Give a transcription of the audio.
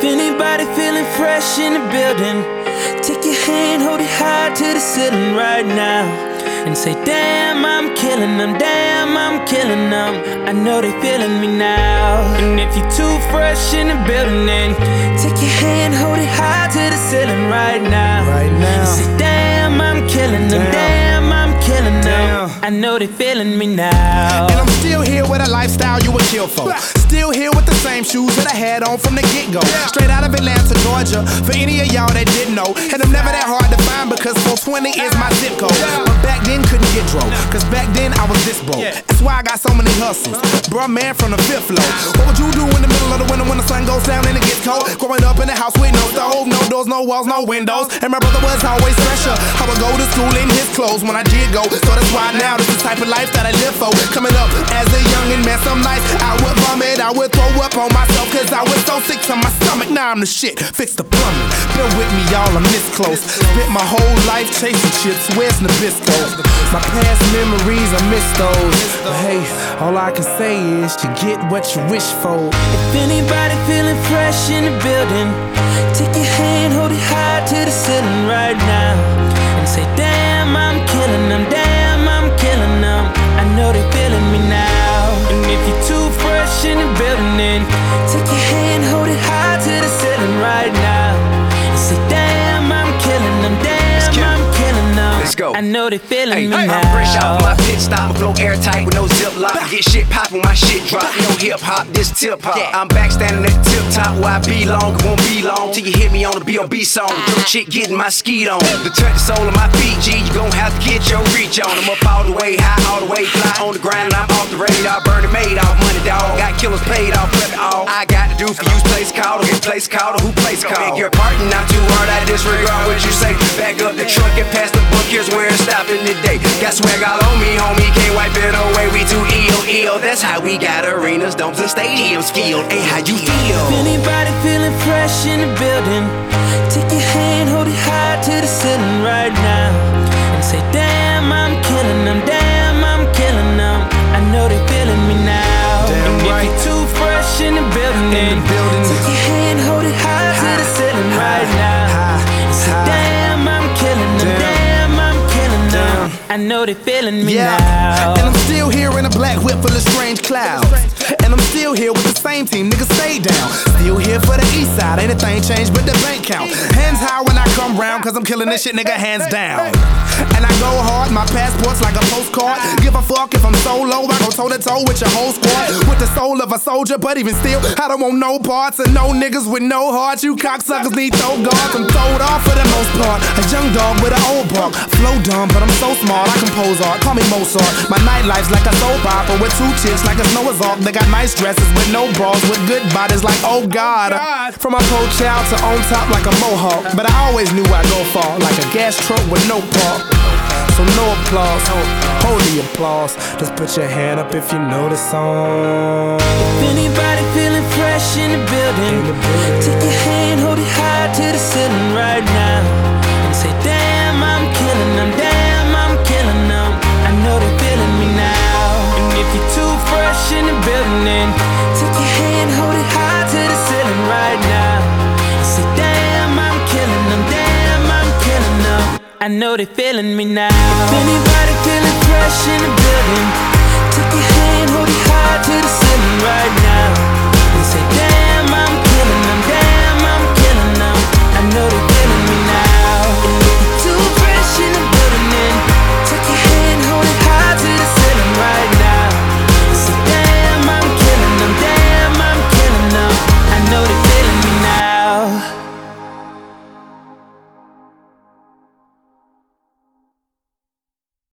Anybody feeling fresh in the building, take your hand, hold it high to the ceiling right now, and say, damn, I'm killing them, damn, I'm killing them. I know they feeling me now. And if you're too fresh in the building, then take your hand, hold it high to the ceiling right now, and say, damn, I'm killing them, damn, I'm killing them. I know they feeling me now. And I'm still here with a lifestyle you would kill for. Still here with the same shoes that I had on from the get-go. Straight out of Atlanta, Georgia, for any of y'all that didn't know. And I'm never that hard to find because 420 is my zip code. But back then couldn't get drove, cause back then I was this broke. That's why I got so many hustles. Bruh, man from the fifth floor. What would you do in the middle of the winter when the sun goes down and it gets cold? Growing up in the house with no stove, no doors, no walls, no windows. And my brother was always fresher. I would go to school in his clothes when I did go. So that's why now this is the type of life that I live for. Coming up as a youngin', man, some nights I would vomit, I would throw up on myself, cause I was so sick to my stomach. Now I'm the shit, fix the plumbing. Bear with me, y'all, I'm this close. Spent my whole life chasing chips, where's Nabisco? My past memories, I miss those. But hey, all I can say is you get what you wish for. If anybody feeling fresh in the building, take your hand, hold it high to the ceiling right now, and say, damn, I'm killing them, damn, I'm killing them. I know they feeling me now. And if you're too fresh in the building, then take your hand, hold it high to the ceiling right now, and say, damn, I'm killing them, damn, I'm killing them. Let's go. I know they feeling me now. I'm fresh off my pit stop, flow airtight with no zip lock. Get shit poppin', my shit drop. No hip hop, this tip hop. I'm back standing at the tip top where I belong. It won't be long till you hit me on the B.O.B. song. Your chick getting my skeet on. To touch the sole of my feet, G, you gon' have to get your reach on. I'm up all the way high, all the way fly on the ground, and I'm off the radar. Burning made off money, dog. Got killers paid off, flip it all. I got to do for you, place called, or get place called, or who place called. Beg your pardon, not too hard, I disregard what you say. Back up the truck and pass the book, here's where it's stopping today. Got swag all on me, homie, can't wipe it away. We too ill. That's how we got arenas, domes, and stadiums skilled. Ain't how you feel. If anybody feeling fresh in the building, take your hand, hold it high to the ceiling right now, and say, damn, I'm killing them, damn, I'm killing them. I know they feeling me now. Damn and right. if you're too fresh in the building, take your hand, hold it high to the ceiling right now, and say, damn, I'm killing them, damn, I'm killing them. I know they feeling me now. And I'm still here in a black whip full of strange clouds. And I'm still here with the same team, niggas stay down. Still here for the east side, anything changed but the bank count. Hands high when I come round, cause I'm killing this shit, nigga, hands down. And I go hard, my passport's like a postcard. Give a fuck if I'm solo, I go toe to toe with your whole squad. With the soul of a soldier, but even still, I don't want no parts and no niggas with no hearts. You cocksuckers need throw guards, I'm throwed off for the most part. A young dog with an old bark. Flow dumb, but I'm so smart, I compose art, call me Mozart. My nightlife's like a soap opera with two chicks like a Noah's Ark. They got nice dresses with no bras, with good bodies like, oh God. From a poor child to on top like a mohawk. But I always knew I'd go far, like a gas truck with no park. So no applause, hold the applause. Just put your hand up if you know the song. If anybody feeling fresh in the building, take your hand, hold it high to the ceiling right now, and say, damn, I'm killing them, damn, I'm killing them. I know they feeling me now. And if you're too fresh in the building, then take your hand, hold it high to the ceiling right now, and say, damn, I'm killing them, damn, I'm killing them. I know they feeling me now. If anybody feeling fresh in the building,